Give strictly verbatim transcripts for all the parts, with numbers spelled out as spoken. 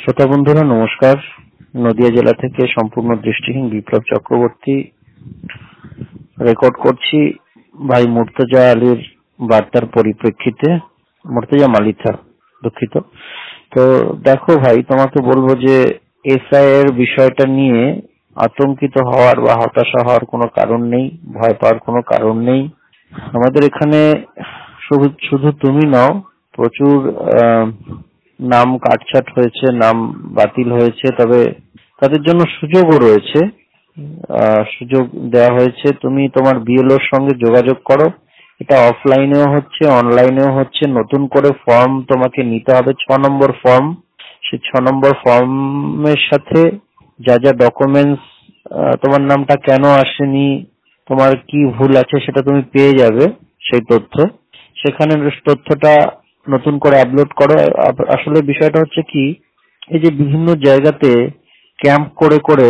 শ্রোতা বন্ধুরা নমস্কার। নদিয়া জেলা থেকে সম্পূর্ণ দৃষ্টিহীন বিপ্লব চক্রবর্তী রেকর্ড করছি ভাই মুর্তজা আলীর বার্তার পরিপ্রেক্ষিতে। মুর্তজা মালিথা, দুঃখিত। তো দেখো ভাই, তোমাকে বলবো যে এসআই এর বিষয়টা নিয়ে আতঙ্কিত হওয়ার বা হতাশা হওয়ার কোনো কারণ নেই, ভয় পাওয়ার কোনো কারণ নেই। আমাদের এখানে শুধু শুধু তুমি নও, প্রচুর নাম কাটছাট হয়েছে, নাম বাতিল হয়েছে, তবে তাদের জন্য সুযোগও রয়েছে, সুযোগ দেওয়া হয়েছে। তুমি তোমার বিএলওর সঙ্গে যোগাযোগ করো। এটা অফলাইনেও হচ্ছে, অনলাইনেও হচ্ছে। নতুন করে ফর্ম তোমাকে নিতে হবে, ছ নম্বর ফর্ম। সেই ছ নম্বর ফর্মের সাথে যা যা ডকুমেন্টস, তোমার নামটা কেন আসেনি, তোমার কি ভুল আছে সেটা তুমি পেয়ে যাবে, সেই তথ্য। সেখানে তথ্যটা নতুন করে আপলোড করো। আসলে বিষয়টা হচ্ছে কি, এই যে বিভিন্ন জায়গাতে ক্যাম্প করে করে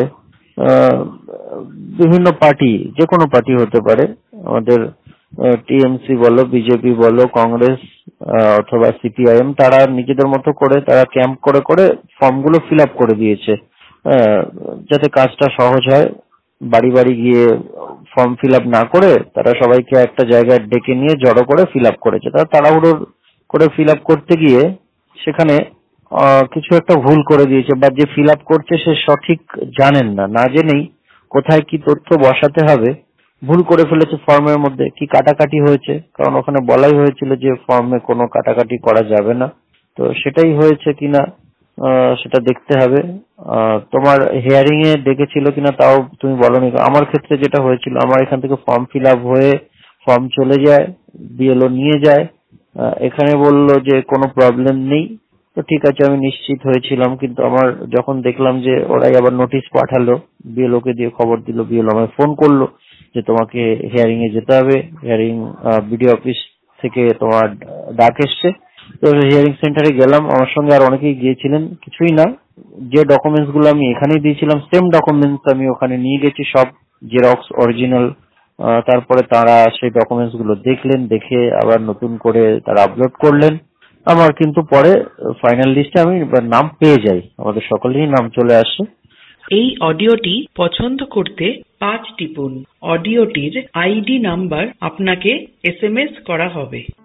বিভিন্ন পার্টি, যে কোনো পার্টি হতে পারে, আমাদের টিএমসি বলো, বিজেপি বলো, কংগ্রেস অথবা সিপিআইএম, তারা নিজেদের মতো করে তারা ক্যাম্প করে করে ফর্মগুলো ফিল আপ করে দিয়েছে, যাতে কাজটা সহজ হয়। বাড়ি বাড়ি গিয়ে ফর্ম ফিল আপ না করে তারা সবাইকে একটা জায়গায় ডেকে নিয়ে জড়ো করে ফিল আপ করেছে। তারা তাড়াহুড়ো করে ফিল আপ করতে গিয়ে সেখানে কিছু একটা ভুল করে দিয়েছে, বা যে ফিল আপ করছে সে সঠিক জানেন না, না জেনেই কোথায় কি তথ্য বসাতে হবে ভুল করে ফেলেছে ফর্মের মধ্যে। কি কাটাকাটি হয়েছে, কারণ ওখানে বলাই হয়েছিল যে ফর্মে কোনো কাটাকাটি করা যাবে না। তো সেটাই হয়েছে কিনা সেটা দেখতে হবে। তোমার হিয়ারিং এ ডেকেছিল কিনা তাও তুমি বলনি। আমার ক্ষেত্রে যেটা হয়েছিল, আমার এখান থেকে ফর্ম ফিল আপ হয়ে ফর্ম চলে যায়, বিএলও নিয়ে যায়, এখানে বললো যে কোনো প্রবলেম নেই। তো ঠিক আছে, আমি নিশ্চিত হয়েছিলাম। কিন্তু আমার যখন দেখলাম যে ওরাই আবার নোটিশ পাঠালো, বিএলও কে দিয়ে খবর দিল, বিএলও আমায় ফোন করলো যে তোমাকে হিয়ারিং এ যেতে হবে, হিয়ারিং বিডিও অফিস থেকে তোমার ডাক এসছে। তো হিয়ারিং সেন্টারে গেলাম, আমার সঙ্গে আর অনেকেই গিয়েছিলেন। কিছুই না, যে ডকুমেন্টস গুলো আমি এখানেই দিয়েছিলাম সেম ডকুমেন্টস আমি ওখানে নিয়ে গেছি, সব জেরক্স, অরিজিনাল। তারপরে তারা সেই ডকুমেন্টস গুলো দেখলেন, দেখে আবার নতুন করে তারা আপলোড করলেন। আমার কিন্তু পরে ফাইনাল লিস্টে আমি নাম পেয়ে যাই, আমাদের সকলেরই নাম চলে আসে। এই অডিওটি পছন্দ করতে পাঁচ টিপুন। অডিওটির আইডি নাম্বার আপনাকে এসএমএস করা হবে।